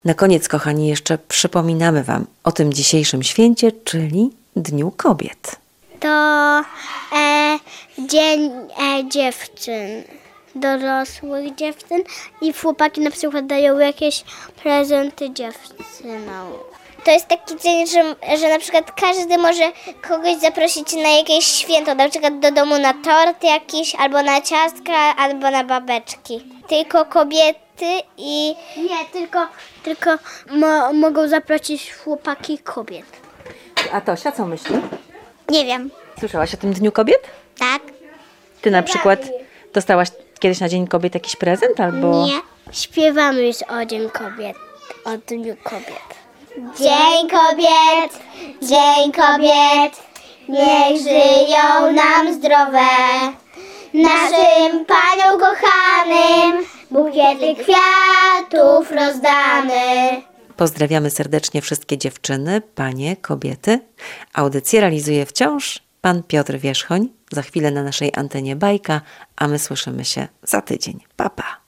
Na koniec, kochani, jeszcze przypominamy Wam o tym dzisiejszym święcie, czyli Dniu Kobiet. To dzień dziewczyn, dorosłych dziewczyn i chłopaki na przykład dają jakieś prezenty dziewczynom. To jest taki dzień, że na przykład każdy może kogoś zaprosić na jakieś święto, na przykład do domu na tort jakiś, albo na ciastka, albo na babeczki. Tylko kobiety i... Nie, tylko mogą zaprosić chłopaki kobiet. A Tosia, co myśli? Nie wiem. Słyszałaś o tym Dniu Kobiet? Tak? Ty na przykład dostałaś kiedyś na Dzień Kobiet jakiś prezent albo... Nie. Śpiewamy już o Dzień Kobiet, o Dniu Kobiet. Dzień Kobiet, Dzień Kobiet, niech żyją nam zdrowe. Naszym paniom kochanym bukiety kwiatów rozdamy. Pozdrawiamy serdecznie wszystkie dziewczyny, panie, kobiety. Audycję realizuje wciąż pan Piotr Wierzchoń. Za chwilę na naszej antenie bajka, a my słyszymy się za tydzień. Pa, pa.